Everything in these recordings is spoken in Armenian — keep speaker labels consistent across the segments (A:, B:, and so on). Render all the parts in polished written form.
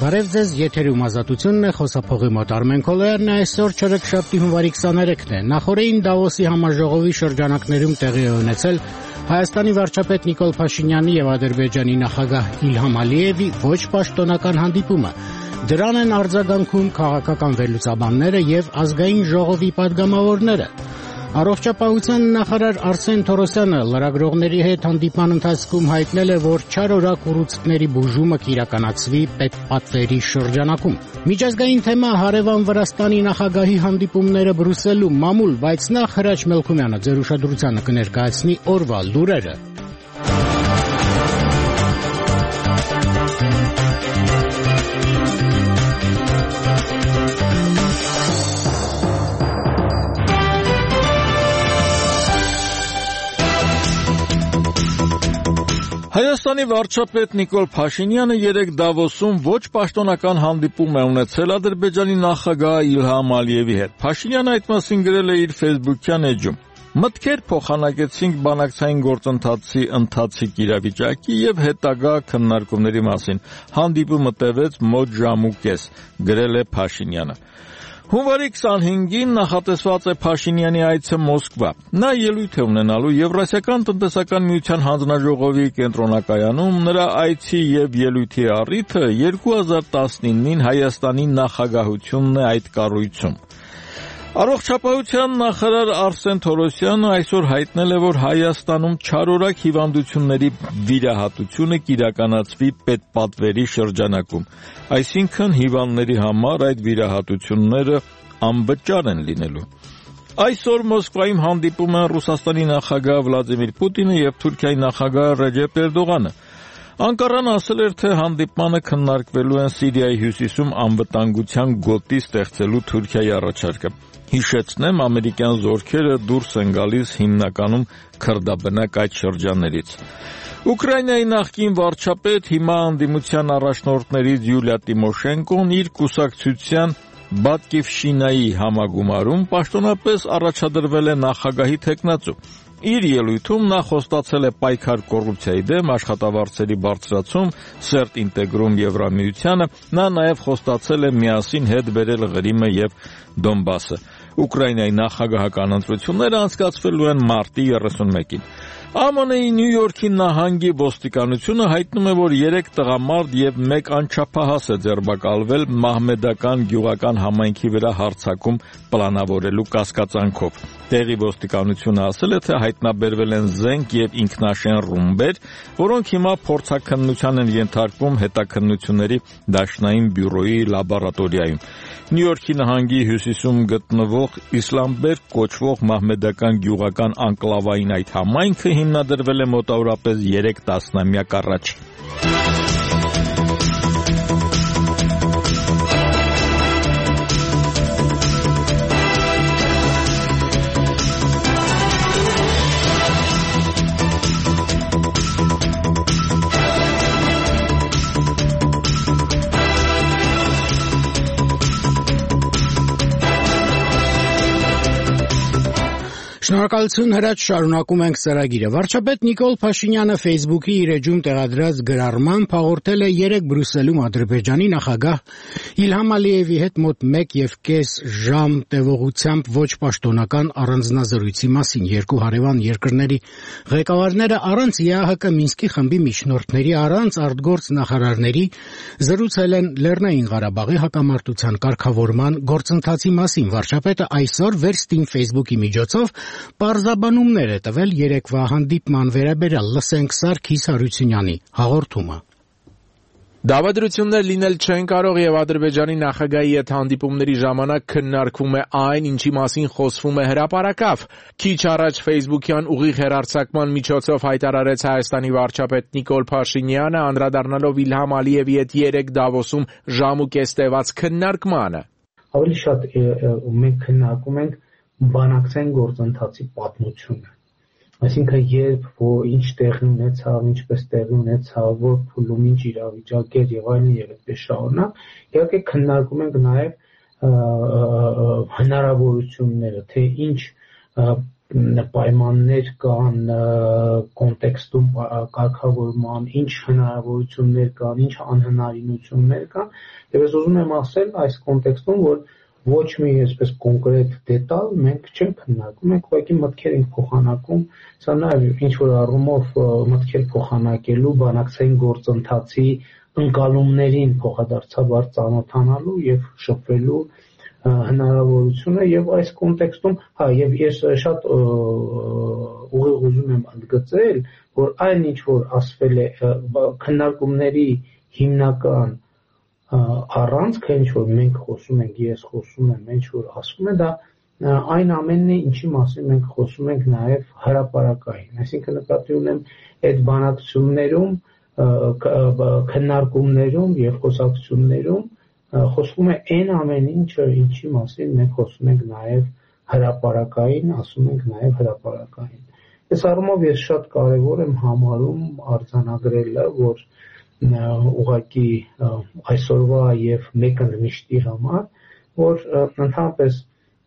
A: Բարև ձեզ, եթերում Ազատությունն է, խոսափողի մոտ Արմեն Քոլոյանն է, այսօր չորեքշաբթի հունվարի 23-ն է։ Նախորդին Դավոսի համաժողովի շրջանակներում տեղի է ունեցել Հայաստանի վարչապետ Նիկոլ Փաշինյանի եւ Ադրբեջանի նախագահ Իլհամ Ալիևի ոչ պաշտոնական հանդիպումը։ Դրան են արձագանքում քաղաքական վերլուծաբանները եւ ազգային ժողովի падգամավորները։ Առողջապահության նախարար Արսեն Թորոսյանը լրագրողների հետ հանդիպման ընթացքում հայտնել է, որ չարորակ ուռուցքների բուժումը կիրականացվի պետպատվերի շրջանակում։ Միջազգային թեմա հարևան Վրաստանի նախագահի հանդիպումները Բրյուսելում մամուլ, բայց նախ Հրաչ Մելքումյանը ձեր ուշադրությանը կներկայացնի օրվա լուրերը։
B: Հայաստանի վարչապետ Նիկոլ Փաշինյանը երեկ Դավոսում ոչ պաշտոնական հանդիպում է ունեցել Ադրբեջանի նախագահ Իլհամ Ալիևի հետ։ Փաշինյանը այդ մասին գրել է իր Facebook-յան էջում. «Մտքեր փոխանակեցինք բանակցային գործընթացի ընթացիկ իրավիճակի եւ հետագա քննարկումների մասին։ Հանդիպումը տևեց մոտ ժամ ու կես», գրել է Փաշինյանը։ Հունվարի 25-ին նախատեսված է Փաշինյանի այցը Մոսկվա։ Նա ելույթ է ունենալու Եվրասիական տնտեսական միության հանձնաժողովի կենտրոնակայանում։ Նրա այցի եւ ելույթի առիթը 2019-ին Հայաստանի նախագահությունն է այդ կառույցում։ Առողջապահության նախարար Արսեն Թորոսյանը այսօր հայտնել է, որ Հայաստանում չարորակ հիվանդությունների վիրահատությունը կիրականացվի պետպատվերի շրջանակում, այսինքն հիվանդների համար այդ վիրահատությունները անվճար են լինելու։ Այսօր Մոսկվայում հանդիպում են Ռուսաստանի նախագահ Վլադիմիր Պուտինը եւ Թուրքիայի նախագահ Ռեջեփ Էրդողանը։ Անկարան ասել էր, թե հանդիպմանը քննարկվելու են Սիրիայի հյուսիսում անվտանգության գոտի ստեղծելու Թուրքիայի առաջարկը։ Հիշեցնեմ, ամերիկյան զորքերը դուրս են գալիս հիմնականում քրդաբնակ այդ շրջաններից։ Ուկրաինայի նախկին վարչապետ, հիմա անդիմության առաջնորդներից Յուլիա Տիմոշենկոն իր կուսակցության Բատկիվշինայի համագումարում պաշտոնապես առաջադրվել է նախագահի թեկնածու։ Իր ելույթում նա խոստացել է պայքար կոռուպցիայի դեմ, աշխատավարձերի բարձրացում, սերտ ինտեգրում Եվրամիությանը, նա նաև խոստացել է միասին հետ բերել Ղրիմը եւ Դոնբասը։ Ուկրաինայի նախագահական ընտրությունները անցկացվելու են մարտի 31-ին։ ԱՄՆ-ի Նյու Յորքի նահանգի ոստիկանությունը հայտնում է, որ 3 տղամարդ եւ 1 անչափահաս է ձերբակալվել մահմեդական գյուղական համայնքի վրա հարձակում պլանավորելու կասկածանքով։ Տեղի ոստիկանությունը ասել է, թե հայտնաբերվել են զենք եւ ինքնաշեն ռումբեր, որոնք հիմա փորձաքննության են ենթարկվում հետաքննությունների դաշնային բյուրոյի լաբորատորիայում։ Նյու Յորքի նահանգի հյուսիսում գտնվող Իսլամբերգ կոչվող մահմեդական գյուղական անկլավային այդ համայնքը հիմնադրվել է մոտավորապես 3 տասնամյակ առաջ։
A: Շնորհակալություն Հրաչ, շարունակում ենք ծրագիրը։ Վարչապետ Նիկոլ Փաշինյանը Facebook-ի իր էջում տեղադրած գրառմամբ հաղորդել է երեկ Բրյուսելում Ադրբեջանի նախագահ Իլհամ Ալիևի հետ մոտ 1.5 ժամ տևողությամբ ոչ պաշտոնական առանձնազրույցի մասին։ Երկու հարևան երկրների ղեկավարները առանց ԵԱՀԿ Մինսկի խմբի միջնորդների, առանց արտգործ նախարարների զրուցել են Լեռնային Ղարաբաղի հակամարտության կարգավորման գործընթացի մասին։ Վարչապետը այսօր վերստին Facebook-ի միջոցով պարզաբանումներ է տվել երեկվա հանդիպման վերաբերյալ։ Լսենք Սարգիս Հարությունյանի հաղորդումը։
C: Դավադրություններ լինել չեն կարող եւ Ադրբեջանի նախագահի հետ հանդիպումների ժամանակ քննարկվում է այն, ինչի մասին խոսվում է հրապարակավ։ Քիչ առաջ Facebook-յան ուղիղ հեռարձակման միջոցով հայտարարեց Հայաստանի վարչապետ Նիկոլ Փաշինյանը, անդրադառնալով Իլհամ Ալիևի հետ երեկ Դավոսում ժամ ու կես տևած քննարկմանը։
D: Ավելի շատ մենք քննարկում ենք բանակցային գործընթացի պատմությունը, այսինքն երբ ինչ տեղի ունեցավ, ինչպես տեղի ունեցավ, որ փուլում ինչ իրավիճակ էր եւ այլն եւ այդպես շարունակ, իհարկե քննարկում ենք նաեւ հնարավորությունները, թե ինչ պայմաններ կան կոնտեքստում կարգավորման, ինչ հնարավորություններ կան, ինչ անհնարինություններ կան, եւ ես ուզում եմ ասել այս կոնտեքստում, որ ոչ մի այսպես կոնկրետ դետալ մենք չենք քննարկում, մենք ուղղակի մտքեր ենք փոխանակում, սա նաեւ ինչ որ առումով մտքեր փոխանակելու, բանակցային գործընթացի ընկալումներին փոխադարձաբար ծանոթանալու եւ շփվելու հնարավորությունը եւ այս կոնտեքստում, եւ ես շատ ուղիղ ուզում եմ ընդգծել, որ այն ինչ որ ասվել է քննարկումների հիմնական առանցքը, ինչ որ մենք խոսում ենք, ես խոսում եմ, ինչ որ ասվում է, դա այն ամենն է, ինչի մասին մենք խոսում ենք նաեւ հրապարակային, այսինքն նկատի ունեմ այդ բանակցություններում, քննարկումներում եւ խոսակցություններում խոսվում է այն ամեն ինչը, ինչի մասին մենք խոսում ենք նաեւ հրապարակային, ասում ենք նաեւ հրապարակային։ Այս առումով ես շատ կարեւոր եմ համարում արձանագրելը, որ ուղղակի այսօրվա եւ մեկընդմիշտի համար, որ ընդհանրապես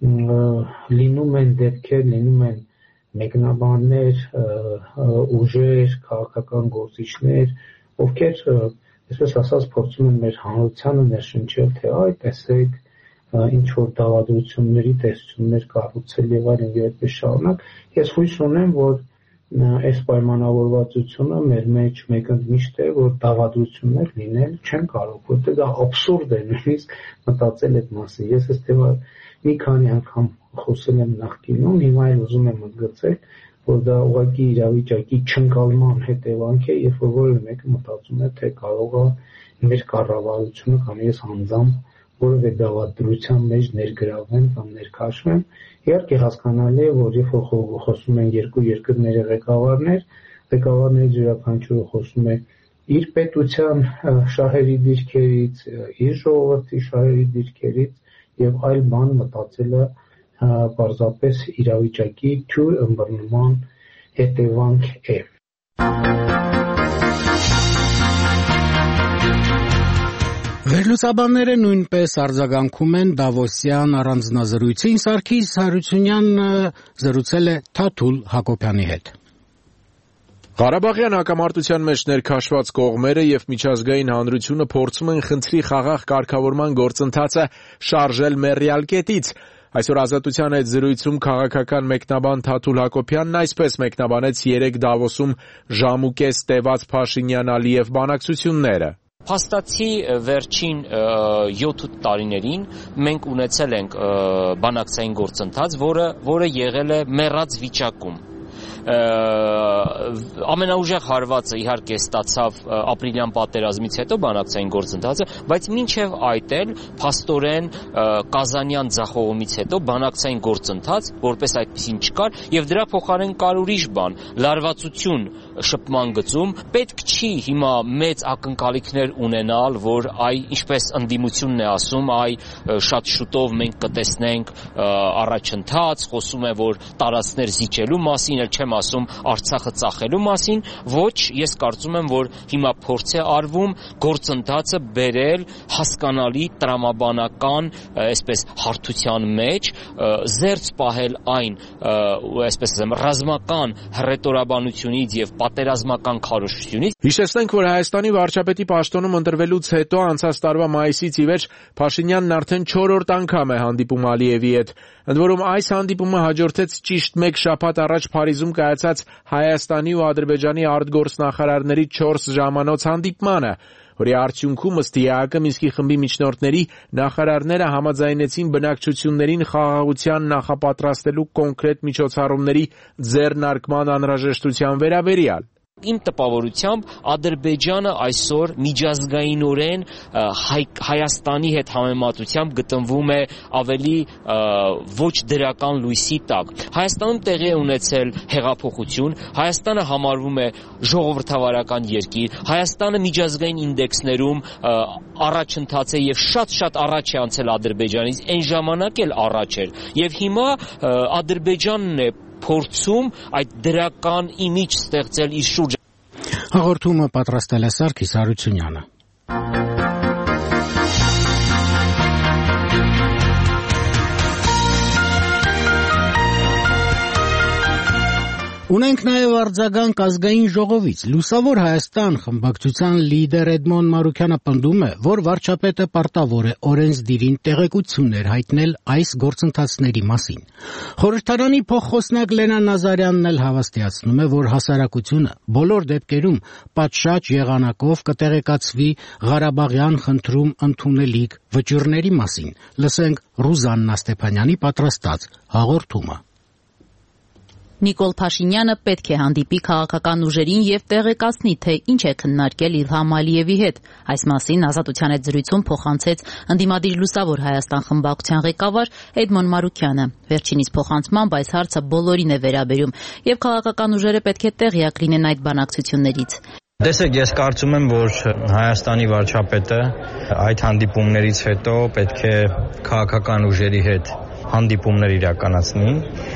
D: լինում են դեպքեր, լինում են մեկնաբաններ, ուժեր, քաղաքական գործիչներ, ովքեր, այսպես ասած, փորձում են մեր հանրությանը ներշնչել, թե այ տեսեք, ինչ որ դավադրությունների տեսություններ կառուցել եւ այլն եւ այդպես շարունակ։ Ես հույս ունեմ, որ այս պայմանավորվածությունը մեր մեջ մեկընդմիշտ է, որ դավադրություններ լինել չեն կարող, որտեղ դա աբսուրդ է նույնիսկ մտածել այդ մասին։ Ես այս թեմա մի քանի անգամ խոսել եմ նախկինում, հիմա էլ ուզում եմ ընդգծել, որ դա ուղղակի իրավիճակի չընկալման հետևանք է, երբ որ որևէ մեկը մտածում է, թե կարող է մեր կառավարությունը կամ ես անձամբ որևէ դավադրության մեջ ներգրավվեմ կամ ներքաշվեմ։ Իհարկե հասկանալի է, որ երբ որ խոսում են երկու երկրների ղեկավարներից յուրաքանչյուրը խոսում է իր պետության շահերի դիրքերից, իր ժողովրդի շահերի դիրքերից եւ այլ բան մտածելը պարզապես իրավիճակի թյուր ըմբռնման հետևանք է։
A: Վերլուծաբանները նույնպես արձագանքում են Դավոսյան առանձնազրույցին, Սարգիս Հարությունյանը զրուցել է Թաթուլ Հակոբյանի հետ։
C: Ղարաբաղյան հակամարտության մեջ ներքաշված կողմերը եւ միջազգային հանրությունը փորձում են խնդրի խաղաղ կարգավորման գործընթացը շարժել մեռյալ կետից։ Այսօր Ազատության հետ զրույցում քաղաքական մեկնաբան Թաթուլ Հակոբյանն այսպես մեկնաբանեց 3 Դավոսում ժամուկես տևած Փաշինյան-Ալիև բանակցությունները։
E: Փաստացի վերջին 7 տարիներին մենք ունեցել ենք բանակցային գործընթաց, որը եղել է մեռած վիճակում։ Ամենաուժեղ հարվածը իհարկե ստացավ ապրիլյան պատերազմից հետո բանակցային գործընթացը, բայց մինչև այդ էլ փաստորեն Կազանյան ձախողումից հետո բանակցային գործընթաց որպես այդպեսին չկար եւ դրա փոխարեն կար ուրիշ բան՝ լարվածություն շփման գծում։ Պետք չի հիմա մեծ ակնկալիքներ ունենալ, որ ինչպես ընդդիմությունն է ասում, շատ շուտով մենք կտեսնենք առաջընթաց, խոսում է, որ տարածքներ զիջելու մասին, չեմ ասում Արցախը ծախելու մասին, ոչ, ես կարծում եմ, որ հիմա փորձ է արվում գործընթացը բերել հասկանալի տրամաբանական, այսպես հարթության մեջ, զերծ պահել այն, այսպես ասեմ, ռազմական հռետորաբանությունից եւ պատերազմական քարոզությունից։
C: Հիշեցնենք, որ Հայաստանի վարչապետի պաշտոնում ընտրվելուց հետո անցած տարվա մայիսից ի վեր Փաշինյանն արդեն 4-րդ անգամ է հանդիպում Ալիևի հետ։ Ընդ որում այս հանդիպումը հաջորդեց ճիշտ 1 շաբաթ առաջ Փարիզում կայացած Հայաստանի ու Ադրբեջանի արտգործնախարարների 4 ժամանոց հանդիպմանը, որի արդյունքում ըստ ԵԱՀԿ Մինսկի խմբի միջնորդների նախարարները համաձայնեցին բնակչություններին խաղաղության նախապատրաստելու կոնկրետ միջոցառումների ձեռնարկման անհրաժեշտության վերաբերյալ։
E: Իմ տպավորությամբ Ադրբեջանը այսօր միջազգայինորեն Հայաստանի հետ համեմատությամբ գտնվում է ավելի ոչ դրական լույսի տակ։ Հայաստանում տեղի է ունեցել հեղափոխություն, Հայաստանը համարվում է ժողովրդավարական երկիր, Հայաստանը միջազգային ինդեքսներում առաջընթաց է եւ շատ առաջ է անցել Ադրբեջանից, այն ժամանակ էլ առաջ էր։ Եվ հիմա Ադրբեջանն է փորձում այդ դրական իմիջ ստեղծել իր շուրջ։
A: Հաղորդումը պատրաստել է Սարգիս Հարությունյանը։ Ունենք նաև արձագանք ազգային ժողովից։ Լուսավոր Հայաստան խմբակցության լիդեր Էդմոն Մարուքյանը պնդում է, որ վարչապետը պարտավոր է օրենսդիրին տեղեկություններ հայտնել այս գործընթացների մասին։ Խորհրդարանի փոխխոսնակ Լենա Նազարյանն էլ հավաստիացնում է, որ հասարակությունը բոլոր դեպքերում պատշաճ եղանակով կտեղեկացվի Ղարաբաղյան խնդրում ընդունելիք վճիռների մասին։ Լսենք Ռուզաննա Ստեփանյանի պատրաստած հաղորդումը։
F: Նիկոլ Փաշինյանը պետք է հանդիպի քաղաքական ուժերին եւ տեղեկացնի, թե ինչ է քննարկել Իլհամ Ալիևի հետ։ Այս մասին Ազատության հետ զրույցում փոխանցեց ընդդիմադիր Լուսավոր Հայաստան խմբակցության ղեկավար Էդմոն Մարուքյանը։ Վերջինիս փոխանցմամբ այս հարցը բոլորին է վերաբերում եւ քաղաքական ուժերը պետք է տեղյակ լինեն այդ բանակցություններից։
G: Տեսեք, ես կարծում եմ, որ Հայաստանի վարչապետը այդ հանդիպումներից հետո պետք է քաղաքական ուժերի հետ հանդիպումներ իրականացնի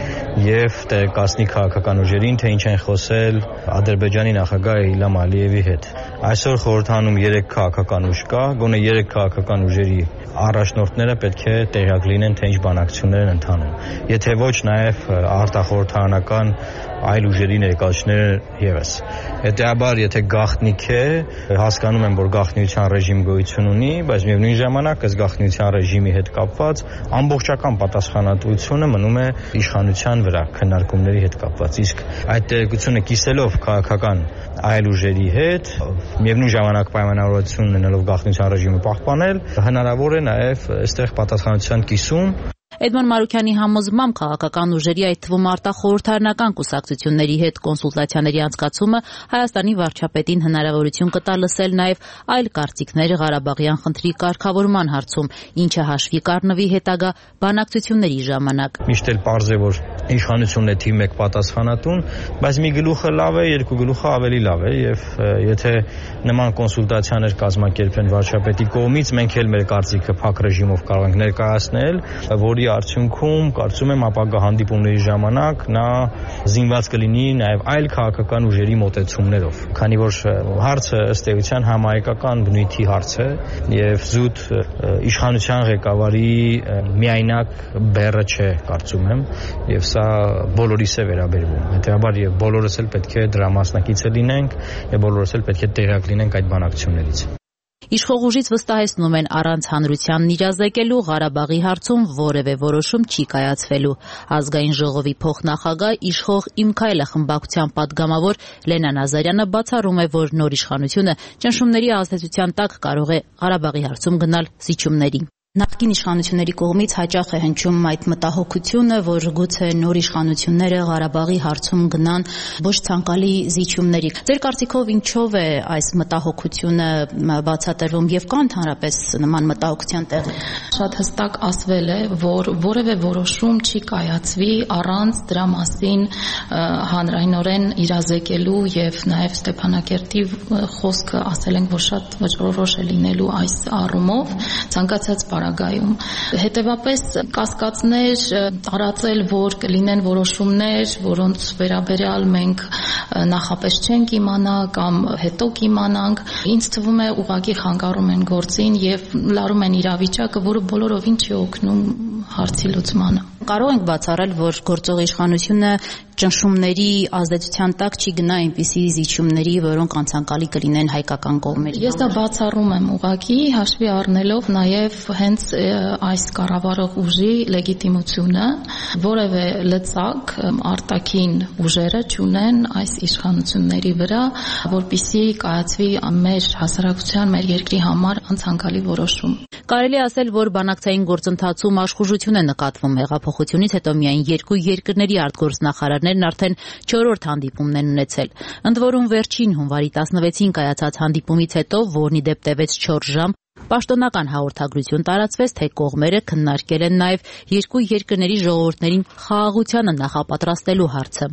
G: եւ տեղեկացնի քաղաքական ուժերին, թե ինչ են խոսել Ադրբեջանի նախագահ Իլհամ Ալիևի հետ։ Այսօր խորհրդանում 3 քաղաքական ուժ կա, գոնե 3 քաղաքական ուժերի առաջնորդները պետք է տեղյակ լինեն, թե ինչ բանակցություններ են ընթանում։ Եթե ոչ, նաև արտախորհրդարանական այլ ուժերի ներկայացուցիչները եւս։ Հետեւաբար, եթե գաղտնիք է, հասկանում եմ, որ գաղտնիության ռեժիմ գոյություն ունի, բայց միևնույն ժամանակ ըստ գաղտնիության ռեժիմի հետ կապված ամբողջական պատասխանատվությունը մնում է իշխանության վրա քննարկումների հետ կապված։ Իսկ այդ տեղեկությունը կիսելով քաղաքական այլ ուժերի հետ, միևնույն ժամանակ պայմանավորվածություն ունենալով գաղտնիության ռեժիմը պահպանել, հնարավոր է նաև այստեղ պատասխանատվության կիսում։
F: Էդմոն Մարուքյանի համոզմամբ քաղաքական ուժերի, այդ թվում արտախորհրդարանական կուսակցությունների հետ կոնսուլտացիաների անցկացումը Հայաստանի վարչապետին հնարավորություն կտա լսել նաև այլ կարծիքներ Ղարաբաղյան խնդրի կարգավորման հարցում, ինչը հաշվի կառնվի հետագա բանակցությունների ժամանակ։
G: Միշտ էլ պարզ է, որ իշխանությունն է թիվ 1 պատասխանատուն, բայց մի գլուխը լավ է, 2 գլուխը ավելի լավ է եւ եթե նման կոնսուլտացիաներ կազմակերպեն վարչապետի կողմից, մենք էլ մեր կարծիքը փակ ռեժիմով կարող ենք ներկայացնել, որի արդյունքում կարծում եմ ապագա հանդիպումների ժամանակ նա զինված կլինի նաև այլ քաղաքական ուժերի մոտեցումներով, քանի որ հարցը ըստ էության համահայկական բնույթի հարց է եւ զուտ իշխանության ղեկավարի միայնակ բեռը չէ, կարծում եմ, եւ սա բոլորիս է վերաբերվում։ Հետեւաբար եւ բոլորս էլ պետք է դրա մասնակիցը լինենք եւ բոլորս էլ պետք է տեղյակ լինենք այդ բանակցություններից։
F: Իշխող ուժից վստահեցնում են, առանց հանրությանն իրազեկելու Ղարաբաղի հարցում որևէ որոշում չի կայացվելու։ Ազգային ժողովի փոխնախագահ իշխող Իմ Քայլը խմբակցության падգամավոր Լենա Նազարյանը բացառում է, որ նոր իշխանությունը ճնշումների ազդեցության տակ կարող է Ղարաբաղի հարցում գնալ զիջումների։ Նախկին իշխանությունների կողմից հաճախ է հնչում այդ մտահոգությունը, որ գուցե նոր իշխանությունները Ղարաբաղի հարցում գնան ոչ ցանկալի զիջումների։ Ձեր կարծիքով ինչով է այս մտահոգությունը բացատրվում եւ կա ընդհանրապես նման մտահոգության տեղ։
H: Շատ հստակ ասվել է, որ որևէ որոշում չի կայացվի առանց դրա մասին հանրայնորեն իրազեկելու եւ նաեւ Ստեփանակերտի խոսքը ասել ենք, որ շատ վճռորոշ է լինելու այս առումով ցանկացած պարագայում։ Հետևապես կասկածներ տարածել, որ կլինեն որոշումներ, որոնց վերաբերյալ մենք նախապես չենք իմանա կամ հետո կիմանանք, ինձ թվում է ուղղակի խանգարում են գործին եւ լարում են իրավիճակը, որը բոլորովին չի օգնում հարցի լուծմանը։
F: Կարող ենք բացառել, որ գործող իշխանությունը ճնշումների ազդեցության տակ չի գնա այնպիսի զիջումների, որոնք անցանկալի կլինեն հայկական կողմերի։
H: Ես դա բացառում եմ ուղղակի հաշվի առնելով նաև հենց այս կառավարող ուժի լեգիտիմությունը, որևէ լծակ արտաքին ուժերը չունեն այս իշխանությունների վրա, որպեսզի կայացվի մեր հասարակության, մեր երկրի համար անցանկալի որոշում։
F: Կարելի է ասել, որ բանակցային գործընթացում աշխուժություն է նկատվում հեղափոխությունից հետո միայն 2 երկրների արտգործնախարարներն արդեն 4-րդ հանդիպումն են ունեցել։ Ընդ որում վերջին հունվարի 16-ին կայացած հանդիպումից հետո, որն ի դեպ տևեց 4 ժամ, պաշտոնական հաղորդագրություն տարածվեց, թե կողմերը քննարկել են նաև 2 երկրների ժողովուրդներին խաղաղությանը նախապատրաստելու հարցը։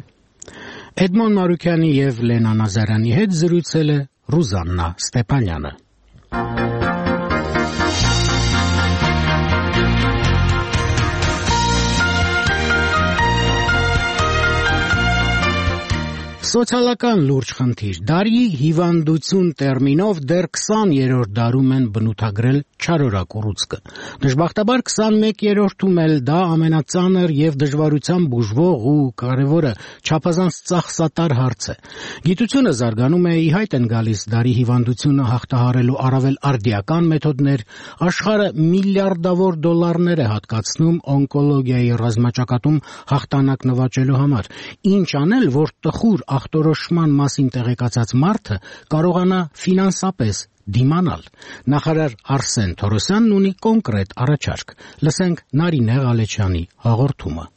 A: Էդմոն Մարուքյանի եւ Լենա Նազարյանի հետ զրուցել է Ռուզաննա Ստեփանյանը։ Սոցիալական լուրջ խնդիր։ Դարի հիվանդություն տերմինով դեռ 20-րդ դարում են բնութագրել չարորակ ուռուցքը։ Դժբախտաբար 21-րդում էլ դա ամենածանր եւ դժվարությամբ բուժվող ու կարևորը չափազանց ծախսատար հարց է։ Գիտությունը զարգանում է, ի հայտ են գալիս դարի հիվանդությունը հաղթահարելու առավել արդիական մեթոդներ, աշխարհը միլիարդավոր դոլարներ է հատկացնում օնկոլոգիայի ռազմաճակատում հաղթանակ նվաճելու համար։ Ինչ անել, որ տխուր ախտորոշման մասին տեղեկացած մարդը կարողանա ֆինանսապես դիմանալ։ Նախարար Արսեն Թորոսյանն ունի կոնկրետ առաջարկ։ Լսենք Նարինե Ղալեչյանի հաղորդումը։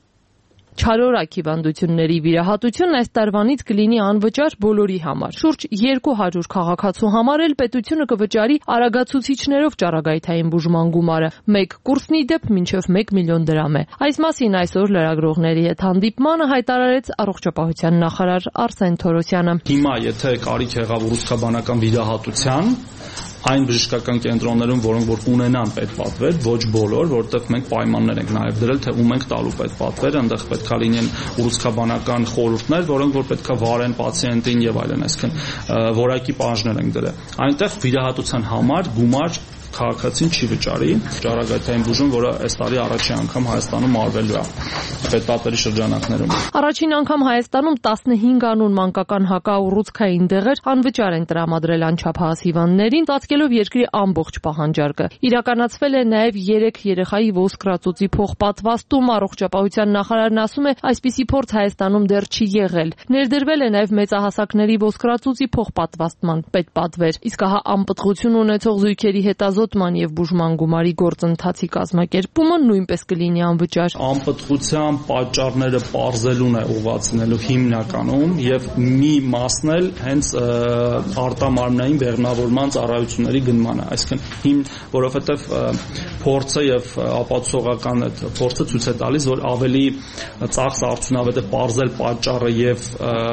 I: Չարորակ հիվանդությունների վիրահատությունն այս տարվանից կլինի անվճար բոլորի համար։ Շուրջ 200 քաղաքացու համար էլ պետությունը կվճարի արագացուցիչներով ճառագայթային բուժման գումարը։ Մեկ կուրսնի դեպ մինչև 1 միլիոն դրամ է։ Այս մասին այսօր լրագրողների հետ հանդիպմանը հայտարարեց առողջապահության նախարար Արսեն Թորոսյանը։
J: Հիմա եթե կարիք եղավ ուռուցքաբանական վիրահատության այն բժշկական կենտրոններում, որոնք որ ունենան պետպատվեր, ոչ բոլոր, որտեղ մենք պայմաններ ենք նաև դրել, թե ում ենք տալու պետպատվեր, այնտեղ պետքա լինեն ուռուցքաբանական խորհուրդներ, որոնք որ պետքա վարեն պացիենտին եւ այլն, այսինքն որակի բաժներ ենք դրել։ Այնտեղ վիրահատության համար գումար քաղաքացին չի վճարի։ Ճառագայթային բուժում, որը այս տարի առաջին անգամ Հայաստանում արվելու է պետպատվերի շրջանակներում։
I: Առաջին անգամ Հայաստանում 15 անուն մանկական հակաուռուցքային դեղեր անվճար են տրամադրել անչափահաս հիվանդներին, ծածկելով երկրի ամբողջ պահանջարկը։ Իրականացվել է նաև 3 երեխայի ոսկրածուծի փոխպատվաստում։ Առողջապահության նախարարն ասում է, այսպիսի փորձ Հայաստանում դեռ չի եղել։ Ներդրվել է նաև մեծահասակների ոսկրածուծի փոխպատվաստման պետպատվեր։ Իսկ ահա անպտղություն ունեցող զույգերի հետազոտման եւ բուժման գումարի գործընթացի կազմակերպումը նույնպես կլինի անվճար։
J: Անպտղության պատճառները պարզելուն է ուղղացնելու հիմնականում եւ մի մասն էլ հենց արտամարմնային բեղմնավորման ծառայությունների գնմանը, այսինքն որովհետեւ փորձը եւ ապացուցողական փորձը ցույց է տալիս, որ ավելի ծախս արդյունավետ է պարզել պատճառը եւ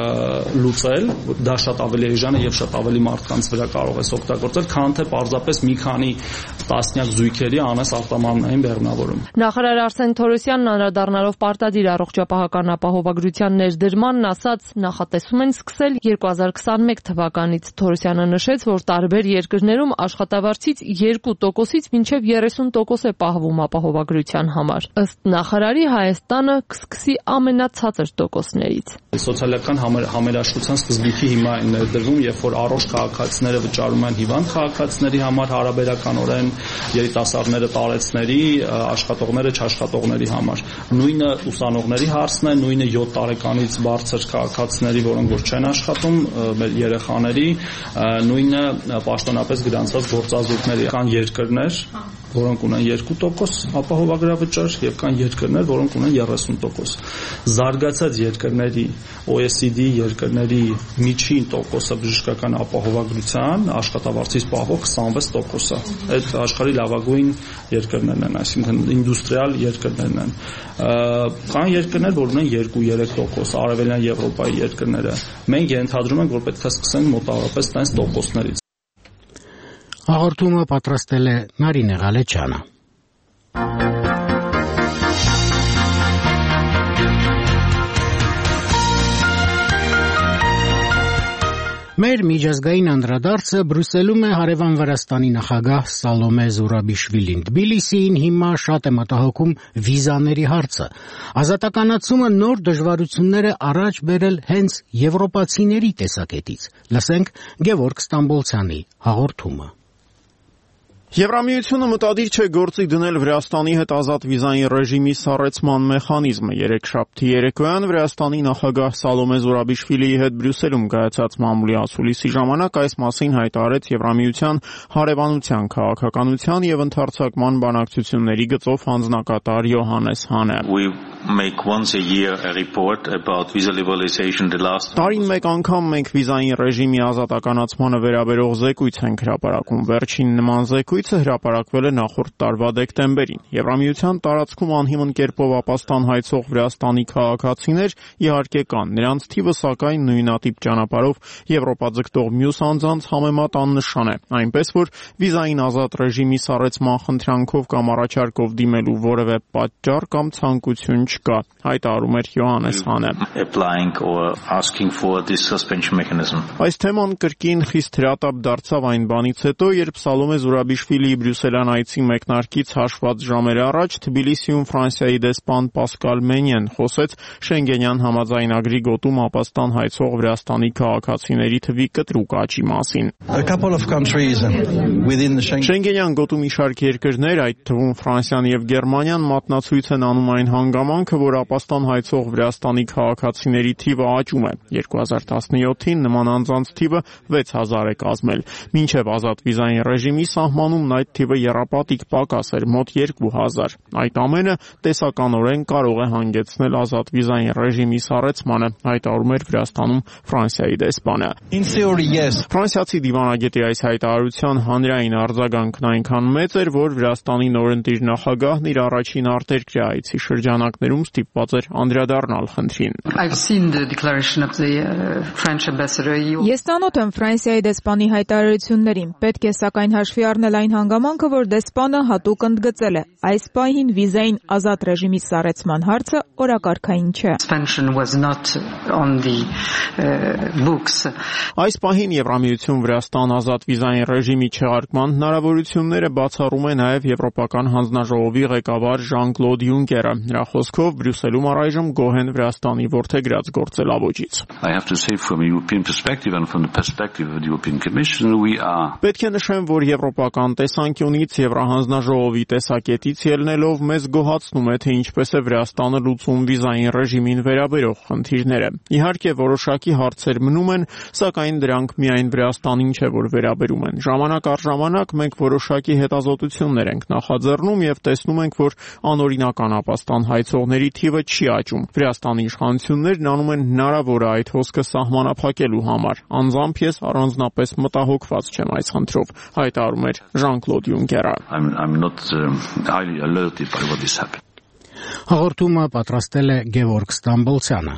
J: լուծել, դա շատ ավելի էժան է եւ շատ ավելի մարդկանց վրա կարող է օգտագործել, քան թե պարզապես մի քանի տասնյակ զույգերի անես արտամարմնային բեղմնավորում։
I: Նախարար Արսեն Թորոսյանն անդրադառնալով պարտադիր առողջապահական ապահովագրության ներդրմանն ասաց, նախատեսում են սկսել 2021 թվականից։ Թորոսյանը նշեց, որ տարբեր երկրներում աշխատավարձից 2%-ից մինչև 30% է պահվում ապահովագրության համար։ Ըստ նախարարի Հայաստանը կսկսի ամենացածր տոկոսներից։
J: Սոցիալական համերաշխության սկզբունքի հիմա են ներդրվում, երբ որ առողջ քաղաքացիները վճարում են հիվանդ քաղաքացիների համար հարաբերականորեն, երիտասարդները տարեցների, աշխատողները չաշխատողների համար։ Նույնը ուսանողների հարցն է, նույնը 7 տարեկանից բարձր քաղաքացիների, որոնք որ չեն աշխատում, մեր երեխաների, նույնը պաշտոնապես գրանցված գործազուրկների։ Կան երկրներ, որոնք ունեն 2% ապահովագրավճար եւ կան երկրներ, որոնք ունեն 30%։ Զարգացած երկրների OECD երկրների միջին տոկոսը բժշկական ապահովագրության աշխատավարձից պահվող 26%-ը։ Այդ աշխարհի լավագույն երկրներն են, այսինքն ինդուստրիալ երկրներն են։ Կան երկրներ, որ ունեն 2-3%, արևելյան Եվրոպայի երկրները։ Մենք ենթադրում ենք, որ պետք է սկսենք մոտավորապես տենց տոկոսներից։
A: Հաղորդումը պատրաստել է Նարինե Ղալեչյանը։ Մեր միջազգային անդրադարձը Բրյուսելում է հարևան Վրաստանի նախագահ Սալոմե Զուրաբիշվիլին։ Թբիլիսիին հիմա շատ է մտահոգում վիզաների հարցը։ Ազատականացումը նոր դժվարություններ է առաջ բերել հենց եվրոպացիների տեսակետից։ Լսենք Գևորգ Ստամբոլցյանի հաղորդումը։
K: Եվրամիությունը մտադիր չէ գործի դնել Վրաստանի հետ ազատ վիզային ռեժիմի սառեցման մեխանիզմը։ Երեքշաբթի երեկոյան Վրաստանի նախագահ Սալոմե Զուրաբիշվիլիի հետ Բրյուսելում կայացած մամուլի ասուլիսի ժամանակ այս մասին հայտարարեց Եվրամիության հարևանության, քաղաքականության եւ ընդարձակման բանակցությունների գծով հանձնակատար Յոհաննես Հանը։
L: Make once a year a report about visa liberalization the last
K: Տարին մեկ անգամ մենք վիզային ռեժիմի ազատականացմանը վերաբերող զեկույց ենք հրապարակում։ Վերջին նման զեկույց Մասնացույցը հրապարակվել է նախորդ տարվա դեկտեմբերին։ Եվրամիության տարածքում անհիմն կերպով ապաստան հայցող Վրաստանի քաղաքացիներ իհարկե կան, նրանց թիվը սակայն նույնատիպ ճանապարհով Եվրոպա ձգտող մյուս անձանց համեմատ աննշան է, այնպես որ վիզային ազատ ռեժիմի սառեցման խնդրանքով կամ առաջարկով դիմելու որևէ պատճառ կամ ցանկություն չկա, հայտարարում էր Յոհաննես Հանը։ Այս թեման կրկին խիստ հրատապ դարձավ այն բանից հետո, երբ Սալոմե Զուրաբիշվիլիի Բրյուսելյան այցի մեկնարկից հաշված ժամեր առաջ Թբիլիսիում Ֆրանսիայի դեսպան Պասկալ Մենյեն խոսեց Շենգենյան համաձայնագրի գոտում ապաստան հայցող Վրաստանի քաղաքացիների թվի կտրուկ աճի մասին։ Շենգենյան գոտում մի շարք երկրներ, այդ թվում Ֆրանսիան եւ Գերմանիան մատնացույց են անում այն հանգամանքը, որ ապաստան հայցող Վրաստանի քաղաքացիների թիվը աճում է։ 2017-ին նման անձանց թիվը 6000 է կազմել։ Մինչև ազատ վիզային ռեժիմի սահմանումն այդ թիվը եռապատիկ պակաս էր, մոտ 2000։ Այդ ամենը տեսականորեն կարող է հանգեցնել ազատ վիզային ռեժիմի սառեցմանը, հայտարարում էր Վրաստանում Ֆրանսիայի դեսպանը։ Ֆրանսիացի դիվանագետի այս հայտարարության հանրային արձագանքն այնքան մեծ էր, որ Վրաստանի նորընտիր նախագահն իր առաջին արտերկրյա այցի շրջանակներում ստիպված էր անդրադառնալ խնդրին։
M: Ես ծանոթ եմ Ֆրանսիայի դեսպանի հայտարարություններին, պետք է սակայն հաշվի առնել այն հանգամանքը, որ դեսպանը հատուկ ընդգծել է, այս պահին վիզային ազատ ռեժիմի սառեցման հարցը օրակարգային չէ։
K: Այս պահին Եվրամիություն Վրաստան ազատ վիզային ռեժիմի չեղարկման հնարավորությունները բացառում է նաև Եվրոպական հանձնաժողովի ղեկավար Ժան-Կլոդ Յունկերը։ Նրա խոսքով Բրյուսելում առայժմ գոհ են Վրաստանի որդեգրած գործելավոճից։ Պետք է նշեմ, որ եվրոպական տեսանկյունից Եվրահանձնաժողովի տեսակետից ելնելով մեզ գոհացնում է, թե ինչպես է Վրաստանը լուծում վիզային ռեժիմին վերաբերող խնդիրները։ Իհարկե որոշակի հարցեր մնում են, սակայն դրանք միայն Վրաստանին չէ, որ վերաբերում են։ Ժամանակ առ ժամանակ մենք որոշակի հետազոտություններ ենք նախաձեռնում եւ տեսնում ենք, որ անօրինական ապաստան հայցողների թիվը չի աճում։ Վրաստանի իշխանություններն անում են հնարավորը այդ հոսքը սահմանափակելու համար։ Անձամբ ես առանձնապես մտահոգված չեմ այս խնդրով, հայտարարում էր Ժան-Կլոդ Յունկերը։
A: Հաղորդումը պատրաստել է Գևորգ Ստամբոլցյանը։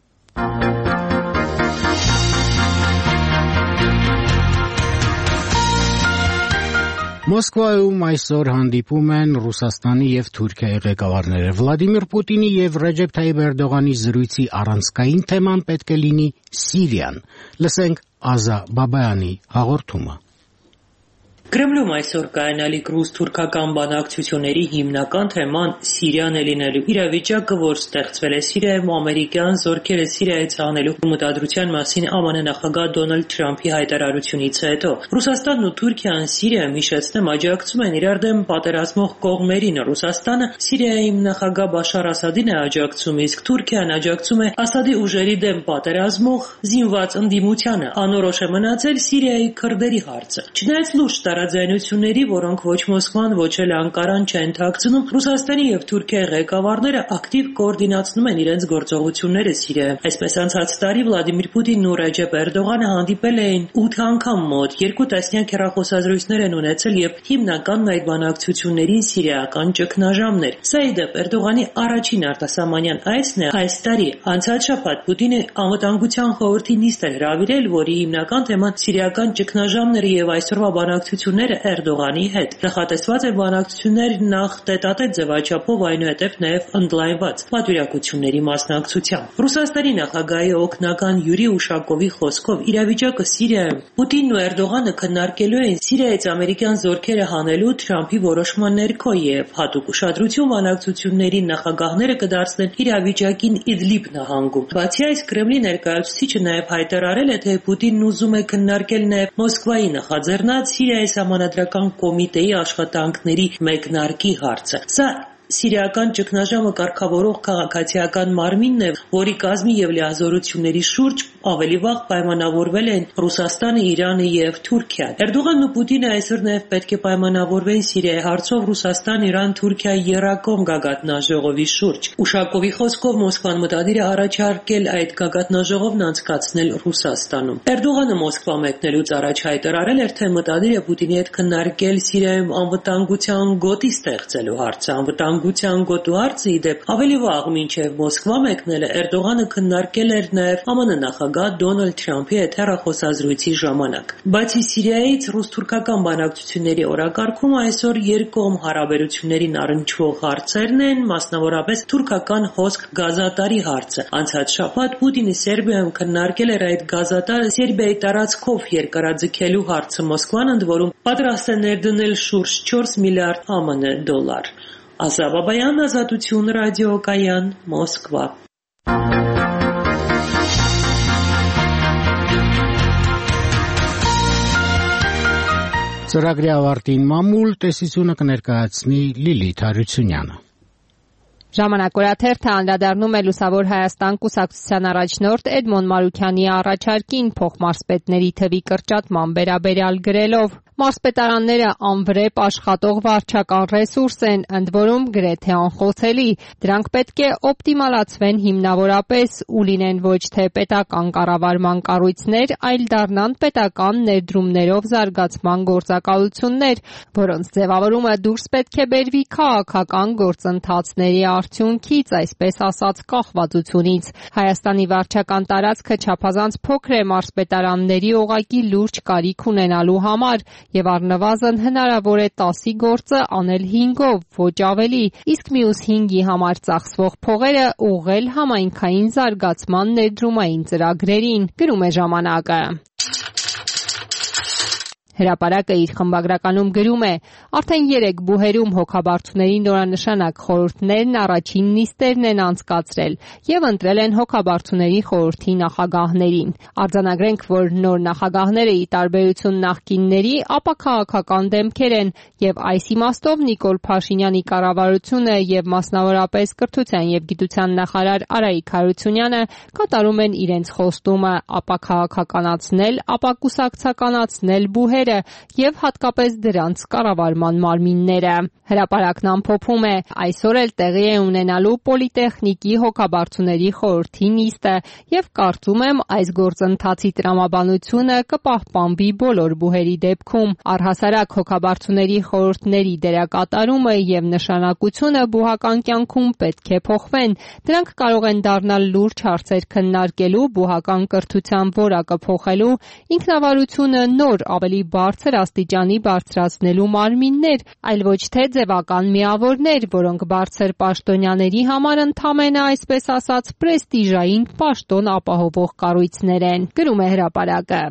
A: Մոսկվայում այսօր հանդիպում են Ռուսաստանի եւ Թուրքիայի ղեկավարները։ Վլադիմիր Պուտինի եւ Ռեջեփ Թայիփ Էրդողանի զրույցի առանցքային թեման պետք է լինի Սիրիան։ Լսենք Ազա Բաբայանի հաղորդումը։
N: Կրեմլում այսօր կայանալիք ռուս-թուրքական բանակցությունների հիմնական թեման Սիրիան է լինելու։ Իրավիճակը, որ ստեղծվել է Սիրիայում, ամերիկյան զորքերը Սիրիայից հանելու մտադրության մասին ԱՄՆ նախագահ Դոնալդ Թրամփի հայտարարությունից հետո Ռուսաստանն ու Թուրքիան Սիրիայում, հիշեցնեմ, աջակցում են իրար դեմ պատերազմող կողմերին։ Ռուսաստանը Սիրիայում նախագահ Բաշար Ասադին է աջակցում, իսկ Թուրքիան աջակցում է Ասադի ուժերի դեմ պատերազմող զինված ընդդիմությանը։ Անորոշ է մնացել Սիրիայի քրդերի հարցը։ Չնայած լուրջ տարաձայնությունների, որոնք ոչ Մոսկվան, ոչ էլ Անկարան չեն թաքցնում, Ռուսաստանի եւ Թուրքիայի ղեկավարները ակտիվ կոորդինացնում են իրենց գործողությունները Սիրիայում։ Այսպես անցած տարի Վլադիմիր Պուտինն ու Ռեջեփ Էրդողանը հանդիպել էին 8 անգամ մոտ, 2 տասնյակ հեռախոսազրույցներ են ունեցել եւ հիմնականն այդ բանակցություններին սիրիական ճգնաժամն էր։ Սա ի դեպ Էրդողանի առաջին արտասահմանյան այցն է այս տարի։ Անցած շաբաթ Պուտինը անվտանգության խորհրդի նիստ էր հրավիրել, որի հիմնական թեման սիրիական ճգնաժամն եւ այսօրվա բանակցությունները Էրդողանի հետ։ Նախատեսված է բանակցություններ նախ տետատետ ձևաչափով, այնուհետև նաև ընդլայնված պատվիրակությունների մասնակցությամբ։ Ռուսաստանի նախագահի օգնական Յուրի Ուշակովի խոսքով իրավիճակը Սիրիայում Պուտինն ու Էրդողանը քննարկելու են Սիրիայից ամերիկյան զորքերը հանելու Թրամփի որոշման ներքո եւ հատուկ ուշադրություն բանակցությունների նախագահները կդարձնեն իրավիճակին Իդլիբ նահանգում։ Բացի այս, Կրեմլի ներկայացուցիչը նաև հայտարարել է, թե Պուտինն ուզում է քննարկել նաև Մոսկվայի նախաձեռնած Սիրիայի սահմանադրական կոմիտեի աշխատանքների մեկնարկի հարցը։ Սա սիրիական ճգնաժամը կարգավորող քաղաքացիական մարմինն է, որի կազմի եւ լիազորությունների շուրջ ավելի վաղ պայմանավորվել են Ռուսաստանը, Իրանը եւ Թուրքիան։ Էրդողանն ու Պուտինը այսօր նաեւ պետք է պայմանավորվեն Սիրիայի հարցով Ռուսաստան, Իրան, Թուրքիա երակոմ գագաթնաժողովի շուրջ։ Ուշակովի խոսքով Մոսկվան մտադիր է առաջարկել այդ գագաթնաժողովն անցկացնել Ռուսաստանում։ Էրդողանը Մոսկվա մեկնելուց առաջ հայտարարել էր, թե մտադիր է Պուտինի հետ քննարկել Սիրիայում անվտանգության գոտի ստեղծելու հարցը։ Անվտանգության գոտու հարցը ի դեպ ավելի վաղ մինչև Մոսկվա մեկնելը Էրդողանը քննարկել էր նաեւ ԱՄՆ նախագահ Դոնալդ Թրամփի հետ հեռախոսազրույցի ժամանակ։ Բացի Սիրիայից ռուս-թուրքական բանակցությունների օրակարգում այսօր երկկողմ հարաբերություններին առնչվող հարցերն են, մասնավորապես թուրքական հոսք գազատարի հարցը։ Անցած շաբաթ Պուտինը Սերբիայում քննարկել էր այդ գազատարը Սերբիայի տարածքով երկարաձգելու հարցը։ Մոսկվան ընդ որում պատրաստ է ներդնել շուրջ 4 միլիարդ ԱՄՆ դոլար։ Ազա Բաբայան, Ազատություն ռադիոկայան, Մոսկվա։
A: Ծրագրի ավարտին մամուլ տեսությունը կներկայացնի Լիլիթ Հարությունյանը։
I: Ժամանակ օրաթերթը անդրադառնում է Լուսավոր Հայաստան կուսակցության առաջնորդ Էդմոն Մարուքյանի առաջարկին փոխմարզպետների թվի կրճատման վերաբերյալ գրելով. Մարզպետարանները անվրեպ աշխատող վարչական ռեսուրս են, ընդ որում գրեթե անխոցելի։ Դրանք պետք է օպտիմալացվեն հիմնավորապես ու լինեն ոչ թե պետական կառավարման կառույցներ, այլ դառնան պետական ներդրումներով զարգացման գործակալություններ, որոնց ձևավորումը դուրս պետք է բերվի քաղաքական գործընթացների արդյունքից, այսպես ասած կախվածությունից։ Հայաստանի վարչական տարածքը չափազանց փոքր է մարզպետարանների օղակի լուրջ կարիք ունենալու համար, եւ առնվազն հնարավոր է 10-ի գործը անել 5-ով, ոչ ավելի, իսկ մյուս 5-ի համար ծախսվող փողերը ուղղել համայնքային զարգացման ներդրումային ծրագրերին, գրում է ժամանակը։ Հրապարակը իր խմբագրականում գրում է. արդեն 3 բուհերում հոգաբարձուների նորանշանակ խորհուրդներն առաջին նիստերն են անցկացրել եւ ընտրել են հոգաբարձուների խորհրդի նախագահներին։ Արձանագրենք, որ նոր նախագահները ի տարբերություն նախկինների ապաքաղաքական դեմքեր են եւ այս իմաստով Նիկոլ Փաշինյանի կառավարությունը եւ մասնավորապես կրթության եւ գիտության նախարար Արայիկ Հարությունյանը կատարում են իրենց խոստումը ապաքաղաքականացնել, ապակուսակցականացնել բուհերը եւ հատկապես դրանց կառավարման մարմինները։ Հրապարակն ամփոփում է. այսօր էլ տեղի է ունենալու Պոլիտեխնիկի հոգաբարձուների խորհրդի նիստը եւ կարծում եմ այս գործընթացի տրամաբանությունը կպահպանվի բոլոր բուհերի դեպքում։ Առհասարակ հոգաբարձուների խորհուրդների դերակատարումը եւ նշանակությունը բուհական կյանքում պետք է փոխվեն։ Դրանք կարող են դառնալ լուրջ հարցեր քննարկելու, բուհական կրթության որակը փոխելու, ինքնավարությունը նոր ավելի բարձր աստիճանի բարձրացնելու մարմիններ, այլ ոչ թե ձևական միավորներ, որոնք բարձր պաշտոնյաների համար ընդամենը այսպես ասած պրեստիժային պաշտոն ապահովող կառույցներ են, գրում է հրապարակը։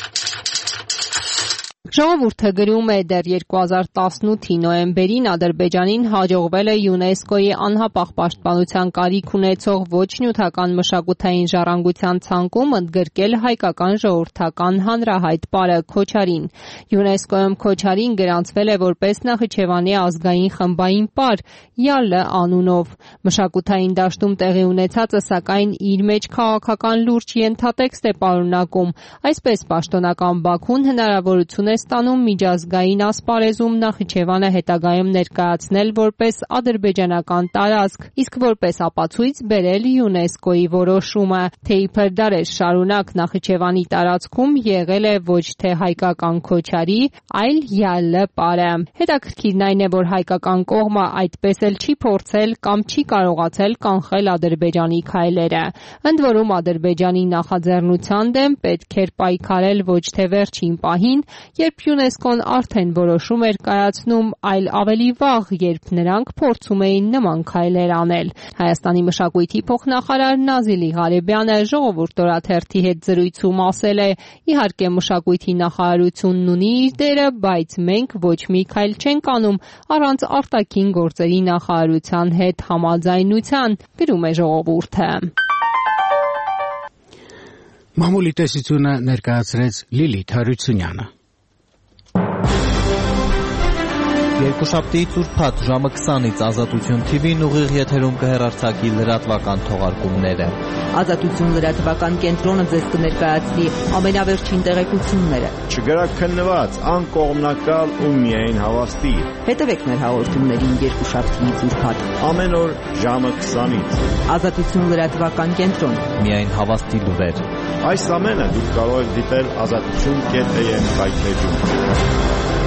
I: Ժողովուրդը գրում է դեռ 2018-ի նոյեմբերին Ադրբեջանին հաջողվել է ՅՈՒՆԵՍԿՕ-ի անհապաղ պաշտպանության կարիք ունեցող ոչ նյութական մշակութային ժառանգության ցանկում ընդգրկել հայկական ժողովրդական հանրահայտ պարը Քոչարին։ ՅՈՒՆԵՍԿՕ-ում Քոչարին գրանցվել է որպես Նախիջևանի ազգային խմբային պար ՅԱԼ անունով։ Մշակութային դաշտում տեղի ունեցածը սակայն իր մեջ քաղաքական լուրջ ենթատեքստ է պարունակում։ Այսպես պաշտոնական Բաքուն հնարավորություն է ստանում միջազգային ասպարեզում Նախիջևանը հետագայում ներկայացնել որպես ադրբեջանական տարածք, իսկ որպես ապացույց բերել ՅՈՒՆԵՍԿՕ-ի որոշումը, թե իբր դարեր շարունակ Նախիջևանի տարածքում եղել է ոչ թե հայկական Քոչարի, այլ ՅԱԼ պարը։ Հետաքրքիրն այն է, որ հայկական կողմը այդպես էլ չի փորձել կամ չի կարողացել կանխել Ադրբեջանի քայլերը։ Ընդ որում Ադրբեջանի նախաձեռնության դեմ պետք էր պայքարել ոչ թե վերջին պահին, երբ ՅՈՒՆԵՍԿՕ-ն արդեն որոշում էր կայացնում, այլ ավելի վաղ, երբ նրանք փորձում էին նման քայլեր անել։ Հայաստանի մշակույթի փոխնախարար Նազիլի Ղարեբյանը Ժողովուրդ օրաթերթի հետ զրույցում ասել է. իհարկե մշակույթի նախարարությունն ունի իր դերը, բայց մենք ոչ մի քայլ չենք անում առանց արտաքին գործերի նախարարության հետ համաձայնության, գրում է Ժողովուրդը։
A: Մամուլի տեսությունը ներկայացրեց Լիլիթ Հարությունյանը։
O: Երկուշաբթի ծուրփաթ ժամը 20-ից Ազատություն TV-ն ուղիղ եթերում կհեռարձակի լրատվական թողարկումները։
P: Ազատություն լրատվական կենտրոնը ձեզ կներկայացնի ամենավերջին տեղեկությունները։
Q: Չգրաքննված, անկողմնակալ ու միայն հավաստի։
P: Հետևեք մեր հաղորդումներին երկուշաբթի ծուրփաթ
Q: ամեն օր ժամը 20-ից։
P: Ազատություն լրատվական կենտրոն։
O: Միայն հավաստի լուրեր։
Q: Այս ամենը դուք կարող եք դիտել azatutun.am վայթեջում։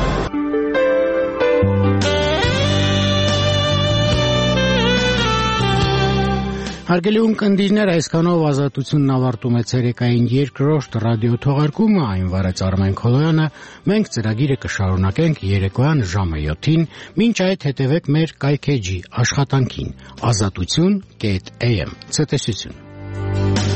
A: Հարգելի ունկնդիրներ, այսքանով Ազատությունն ավարտում է ցերեկային երկրորդ ռադիո թողարկումը, այն վարեց Արմեն Քոլոյանը, մենք ծրագիրը կշարունակենք երեկոյան ժամը 7-ին, մինչ այդ հետևեք մեր կայքեջի աշխատանքին, azatutun.am, ցտեսություն։